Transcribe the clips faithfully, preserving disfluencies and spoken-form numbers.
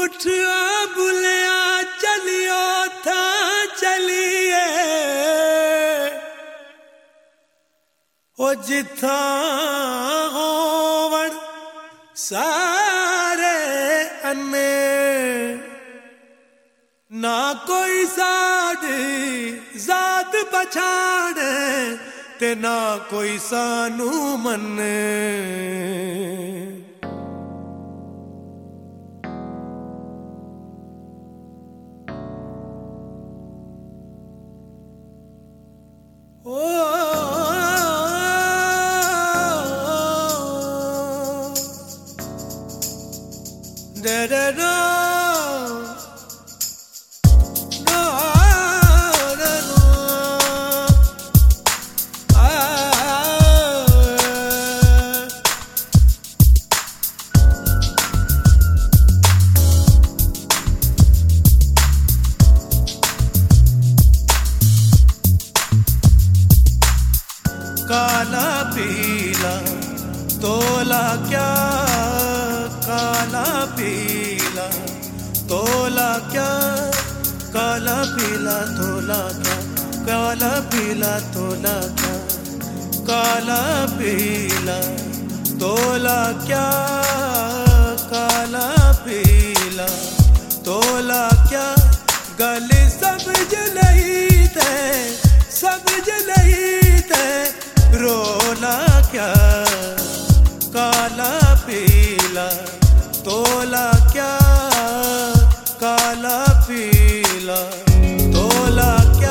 उठा बुलिया चलियो था चलिए ओ जिथा होवण सारे अन्ने ना कोई साड़ी जात पछाड़े ते ना कोई सानू मन्ने। Da da da da da da काला पीला तोला क्या काला पीला तोला क्या काला पीला तोला क्या काला पीला तोला क्या काला पीला तोला क्या काला पीला तोला क्या गले समझ नहीं थे समझ नहीं थे रोला क्या काला पीला तोला क्या काला पीला तोला क्या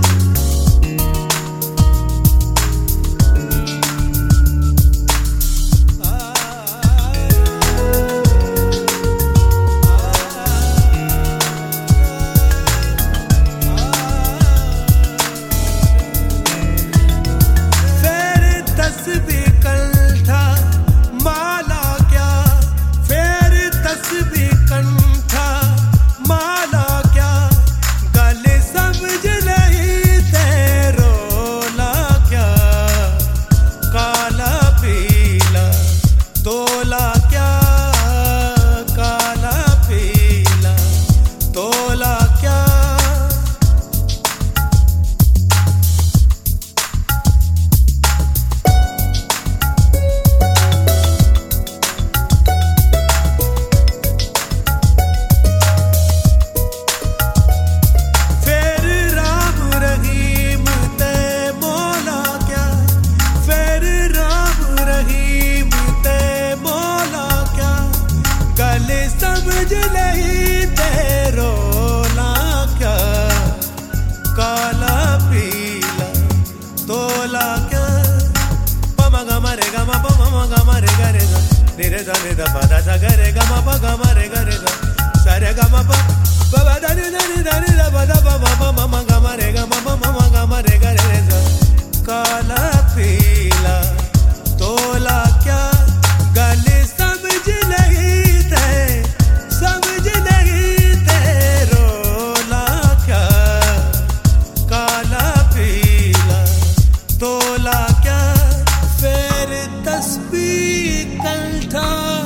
समझ नहीं तेरोला क्या काला पीला तोला क्या पमा गा मा रे गा मा पमा मा गा मा रे गा रे गा रे रे दा रे दा पा दा सा गा रे गा मा पा गा मा रे गा रे गा सा रे गा मा पा पा बा दा रे दा रे दा रे दा पा दा पा मा पा मा गा मा रे गा मा पा मा गा मा रे गा रे गा काला पीला तोला क्या गले समझ नहीं थे समझ नहीं तेरोला क्या काला पीला तोला क्या फिर तस्बीह कंठा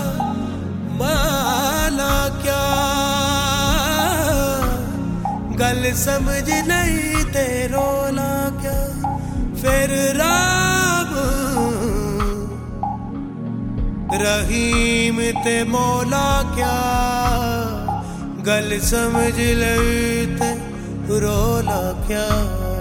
माला क्या गल समझ नहीं तेरोला क्या फिर राम रहीम ते मौला क्या गल समझ ले ते रोला क्या।